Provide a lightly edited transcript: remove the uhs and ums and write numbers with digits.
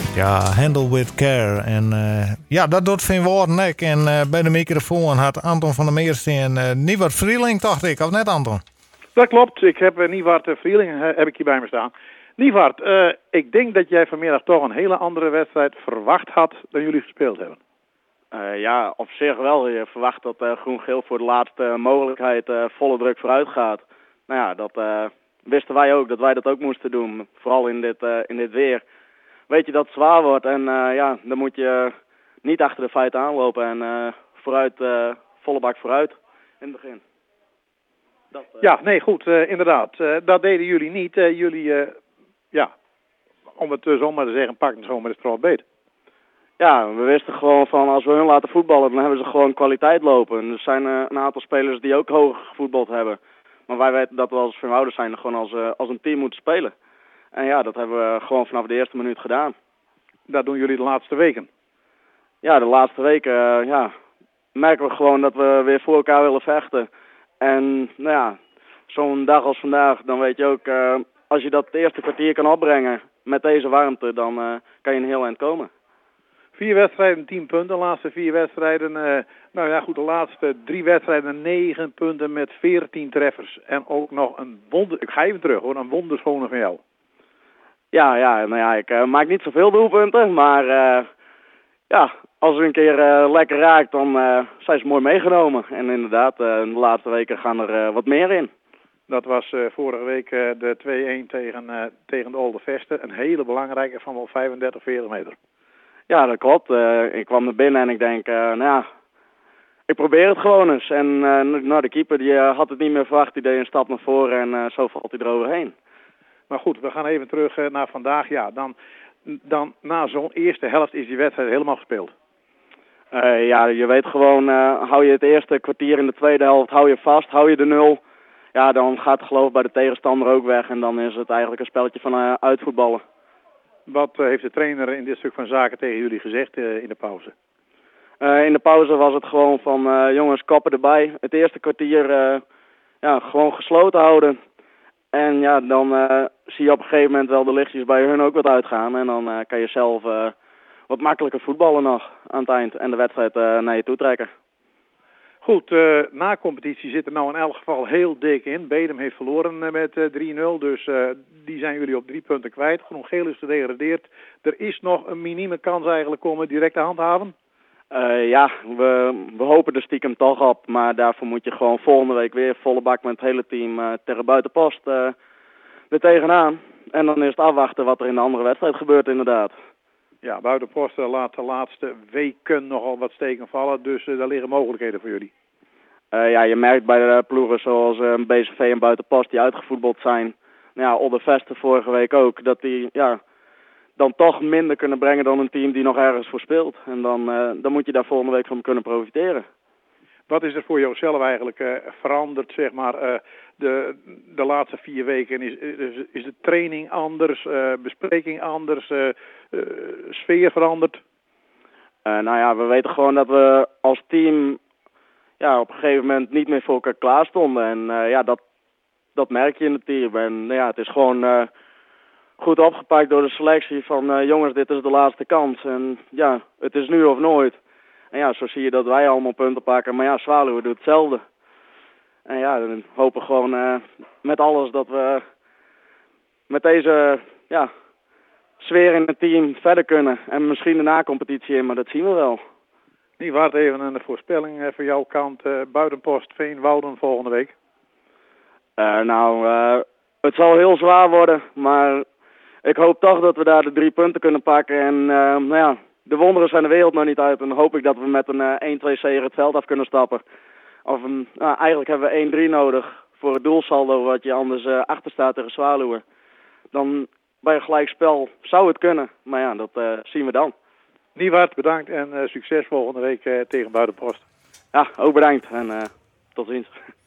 Ja, handle with care. En ja, dat doet Vin Woorden ook. En bij de microfoon had Anton van der Meersteen Nieuwert Vrieling, dacht ik. Of net, Anton? Dat klopt. Ik heb Nieuwert Vrieling heb ik hier bij me staan. Nieuwert, ik denk dat jij vanmiddag toch een hele andere wedstrijd verwacht had dan jullie gespeeld hebben. Ja, op zich wel. Je verwacht dat Groen-Geel voor de laatste mogelijkheid volle druk vooruit gaat. Nou ja, dat wisten wij ook, dat wij dat ook moesten doen. Vooral in dit weer. Weet je dat het zwaar wordt en ja, dan moet je niet achter de feiten aanlopen en vooruit, volle bak vooruit in het begin. Ja, nee, goed, inderdaad. Dat deden jullie niet. Jullie, ja, om het zo maar te zeggen, pakten gewoon met het strot beet. Ja, we wisten gewoon van als we hun laten voetballen, dan hebben ze gewoon kwaliteit lopen. En er zijn een aantal spelers die ook hoog gevoetbald hebben. Maar wij weten dat we als verhouders zijn gewoon als een team moeten spelen. En ja, dat hebben we gewoon vanaf de eerste minuut gedaan. Dat doen jullie de laatste weken? Ja, de laatste weken ja, merken we gewoon dat we weer voor elkaar willen vechten. En nou ja, zo'n dag als vandaag, dan weet je ook, als je dat het eerste kwartier kan opbrengen met deze warmte, dan kan je een heel eind komen. 4 wedstrijden, 10 punten. De laatste 4 wedstrijden, nou ja goed, de laatste 3 wedstrijden 9 punten met 14 treffers. En ook nog een ik ga even terug hoor, een wonderschone van jou. Ja, nou ja, ik maak niet zoveel doelpunten, maar ja, als het een keer lekker raakt, dan zijn ze mooi meegenomen. En inderdaad, de laatste weken gaan er wat meer in. Dat was vorige week de 2-1 tegen de Olde Veste. Een hele belangrijke van wel 35, 40 meter. Ja, dat klopt. Ik kwam er binnen en ik denk, nou ja, ik probeer het gewoon eens. En nou, de keeper die had het niet meer verwacht, die deed een stap naar voren en zo valt hij eroverheen. Maar goed, we gaan even terug naar vandaag. Ja, dan na zo'n eerste helft is die wedstrijd helemaal gespeeld. Ja, je weet gewoon, hou je het eerste kwartier in de tweede helft, hou je vast, hou je de 0. Ja, dan gaat het geloof bij de tegenstander ook weg en dan is het eigenlijk een spelletje van uitvoetballen. Wat heeft de trainer in dit stuk van zaken tegen jullie gezegd in de pauze? In de pauze was het gewoon van, jongens, koppen erbij. Het eerste kwartier ja, gewoon gesloten houden. En ja, dan zie je op een gegeven moment wel de lichtjes bij hun ook wat uitgaan. En dan kan je zelf wat makkelijker voetballen nog aan het eind. En de wedstrijd naar je toe trekken. Goed, na competitie zit er nou in elk geval heel dik in. Bedum heeft verloren met 3-0. Dus die zijn jullie op 3 punten kwijt. Groen-Geel is gedegradeerd. Er is nog een minieme kans eigenlijk om het direct te handhaven. Ja, we hopen er stiekem toch op. Maar daarvoor moet je gewoon volgende week weer volle bak met het hele team tegen buitenpost weer tegenaan. En dan is het afwachten wat er in de andere wedstrijd gebeurt inderdaad. Ja, buitenpost laat de laatste weken nogal wat steken vallen. Dus daar liggen mogelijkheden voor jullie. Ja, je merkt bij de ploegen zoals BCV en buitenpost die uitgevoetbald zijn. Nou ja, Olde Veste vorige week ook. Dat die ja, dan toch minder kunnen brengen dan een team die nog ergens voor speelt. En dan moet je daar volgende week van kunnen profiteren. Wat is er voor jouzelf eigenlijk veranderd, zeg maar, de laatste 4 weken? Is de training anders, bespreking anders, sfeer veranderd? Nou ja, we weten gewoon dat we als team ja, op een gegeven moment niet meer voor elkaar klaar stonden. En ja, dat merk je in het team. En ja, het is gewoon goed opgepakt door de selectie van jongens, dit is de laatste kans. En ja, het is nu of nooit. En ja, zo zie je dat wij allemaal punten pakken. Maar ja, Zwaluwe doet hetzelfde. En ja, dan hopen we gewoon met alles dat we met deze ja, sfeer in het team verder kunnen. En misschien de na-competitie in, maar dat zien we wel. Nieuwert, even een voorspelling voor jouw kant. Buitenpost, Veen-Wouden volgende week. Het zal heel zwaar worden. Maar ik hoop toch dat we daar de 3 punten kunnen pakken. En nou ja, de wonderen zijn de wereld nog niet uit. En dan hoop ik dat we met een 1-2 zege het veld af kunnen stappen. Eigenlijk hebben we 1-3 nodig voor het doelsaldo wat je anders achter staat tegen Zwaluwe. Dan bij een gelijkspel zou het kunnen. Maar ja, dat zien we dan. Nieuwert, bedankt en succes volgende week tegen Buitenpost. Ja, ook bedankt en tot ziens.